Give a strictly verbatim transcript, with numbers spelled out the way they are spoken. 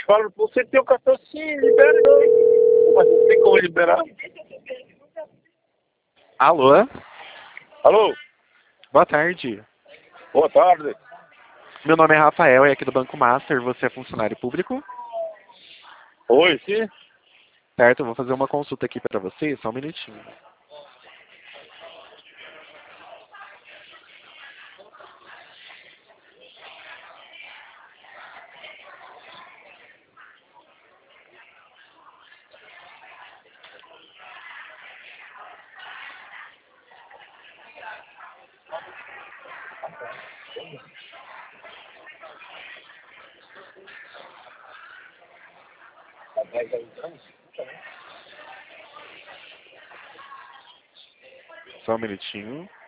falo, você tem o cartão sim, libera não. Mas não tem como liberar. Alô? Alô? Boa tarde. Boa tarde. Meu nome é Rafael, é aqui do Banco Master. Você é funcionário público? Oi, sim? Certo, eu vou fazer uma consulta aqui para você, só um minutinho. Só um minutinho.